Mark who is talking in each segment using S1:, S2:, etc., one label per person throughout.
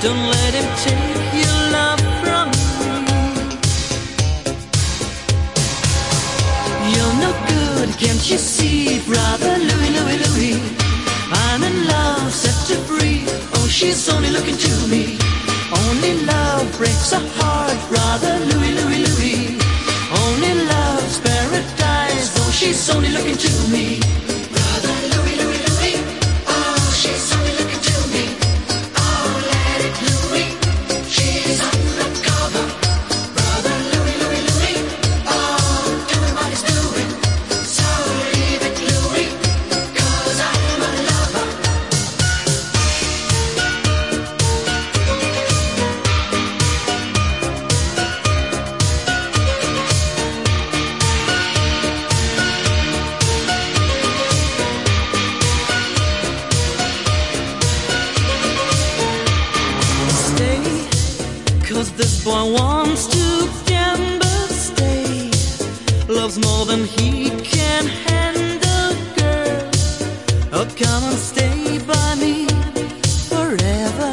S1: Don't let him take your love from me. You're no good, can't you see, brother Louie, Louie, Louie? I'm in love, set to free. Oh, she's only looking to me. Only love breaks a heart, brother Louie, Louie, Louie. Only love's paradise. Oh, she's only looking to me. Brother Louie, Louie, Louie. Oh, she's only looking to me. Oh, let it Louie. She's undercover. Brother Louie, Louie, Louie. Oh, doing what he's doing. So leave it Louie, 'cause I'm a lover. Stay, 'cause this boy wants to gamble. Stay, loves more than he can handle, girl. Oh, come and stay by me forever,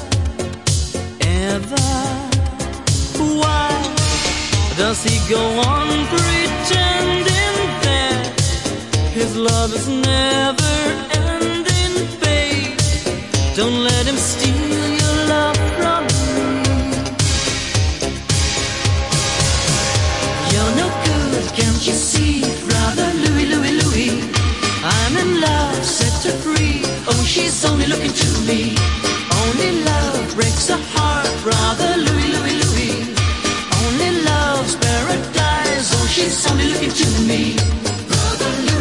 S1: ever. Why does he go on pretending that his love is never ending, babe? Don't let him steal your love from me. You're no good, can't you see, brother Louie, Louie, Louie? I'm in love, set her free. Oh, she's only looking to me. Only love breaks a heart, brother Louie, Louie, Louie. Only love's paradise. Oh, she's only looking to me. Brother Louie.